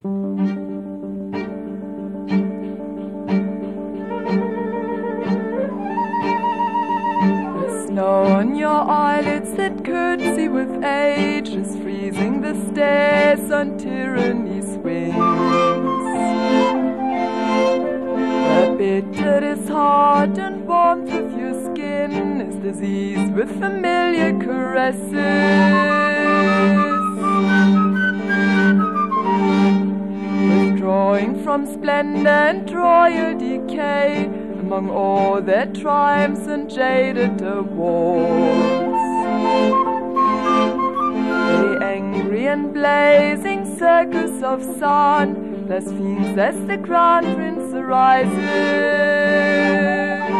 Snow on your eyelids that curtsy with age is freezing the stairs on tyranny's wings. The bitterness heart and warmth of your skin is diseased with familiar caresses. Withdrawing from splendor and royal decay, among all their triumphs and jaded awards, the angry and blazing circus of sun blasphemes as the grand prince arises.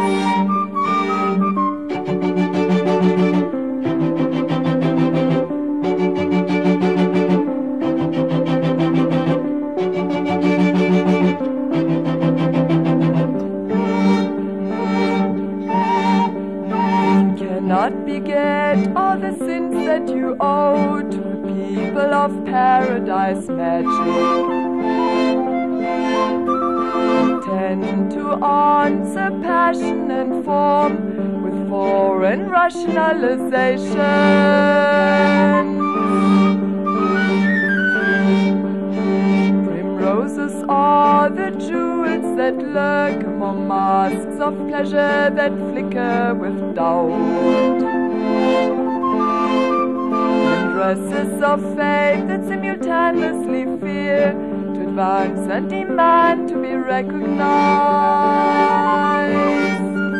Not beget all the sins that you owe to the people of paradise magic. Tend to answer passion and form with foreign rationalization. Primroses are the jewels that lurk among masks of pleasure that flicker with doubt. And dresses of faith that simultaneously fear to advance and demand to be recognized.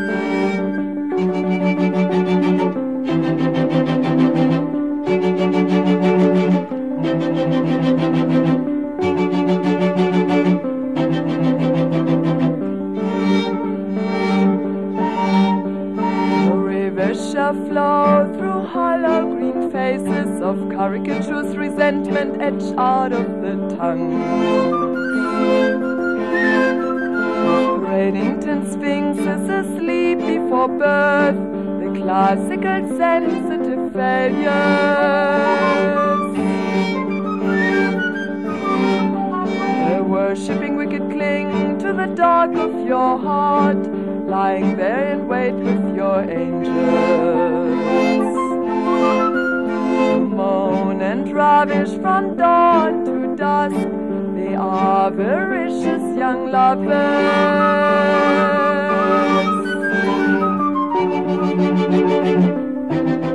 Shall flow through hollow green faces of caricatures, resentment etched out of the tongue. Bradenton sphinxes asleep before birth, the classical sensitive failures. The worshipping wicked cling to the dark of your heart, lying there in wait with your angels. Moan and ravish from dawn to dusk, they are avaricious young lovers.